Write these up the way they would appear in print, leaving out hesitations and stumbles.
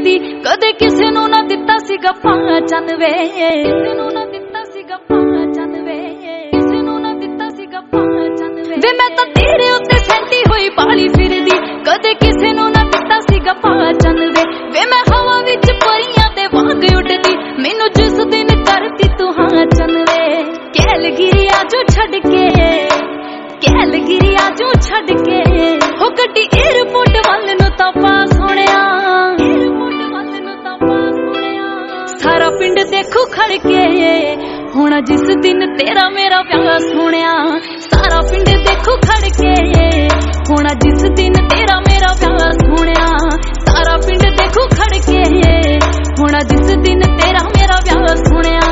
फिरदी कदे किसे नू ना दिता सीगा पहचान वे, किसे नू ना दिता सीगा पहचान वे, किसे नू ना दिता सीगा पहचान वे मैं तां तेरे उत्ते सैंटी होई पाली फिरदी कदे किसे नू ना दिता सीगा पहचान वे मैं हवा विच परियां दे वांग उड़दी मैनू जिस दिन करती तू हाँ चन वे कैलगिरी आजू छड़ के, कैलगिरी आजू छड़ के हो गड्डी एयरपोर्ट वल नू तां पास होणिया, एयरपोर्ट वल नू तां पास होणिया सारा पिंड देखू खड़ के होना जिस दिन तेरा मेरा प्यार सोहणिया, सारा पिंड देखू खड़ के होना जिस दिन तेरा मेरा प्यार सोहणिया, सारा पिंड देखू खड़ के होना जिस दिन तेरा मेरा प्यार सोहणिया।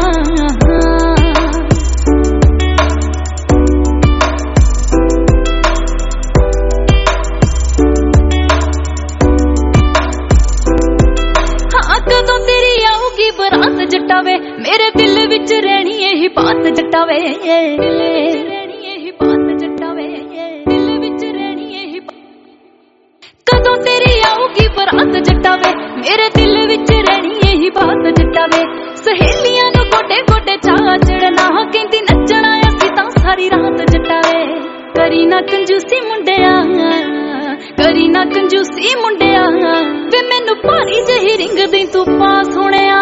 हाँ कदों तेरी आऊगी बरात जटावे मेरे दिल विच रहनी यही बात जटावे, दिल विच रहनी यही बात जटावे, दिल विच रहनी यही कदों तेरी आऊगी बरात जटावे मेरे दिल विच रहनी यही बात जटावे सहेलियां नू गोडे गोडे चाह चढ़ना कहंदी नचना असीं तां सारी रात जटावे करी ना कंजूसी मुंडिया, करी ना कंजूसी मुंडिया वे मैनू भारी जही रिंग दई तू पास होणिया,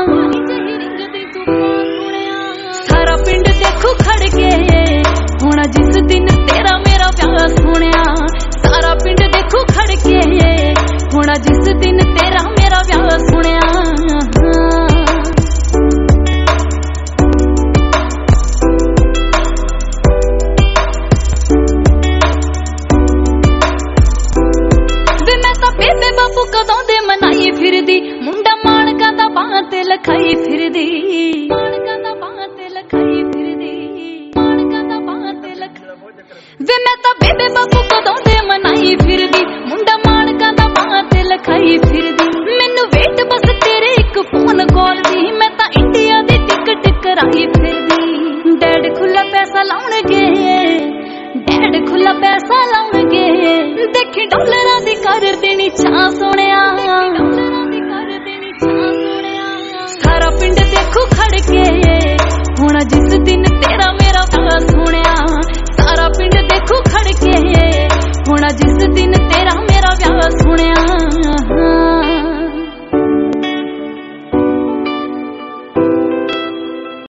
सारा पिंड देखू खड़ के होना जिस दिन तेरा मेरा प्यार सोहणिया, सारा पिंड देखू खड़ के होना जिस दिन तेरा मेरा प्यार सोहणिया। वे मैं तां बेबे बापू कदों दे मनाई फिरदी मुंडा माणका दा बाहां ते लखाई फिरदी, माणका दा बाहां ते लखाई फिरदी, माणका दा बाहां ते लखाई वे मैं तां बेबे बापू कदों दे मनाई फिरदी मुंडा माणका दा बाहां ते लखाई फिरदी मैनू वेट बस तेरे एक फोन कॉल दी मैं तां इंडिया दी टिकट कराई फिरदी डैड खुला पैसा लाउणगे, डैड खुला पैसा लाउणगे देखी डॉलरां दी कर देनी छां सोहणिया, डॉलरां दी कर देनी छां सोहणिया सारा पिंड देखू खड़ के होना जिस दिन तेरा मेरा प्यार सोहणिया, सारा पिंड देखू खड़ के होना जिस दिन तेरा मेरा प्यार सोहणिया।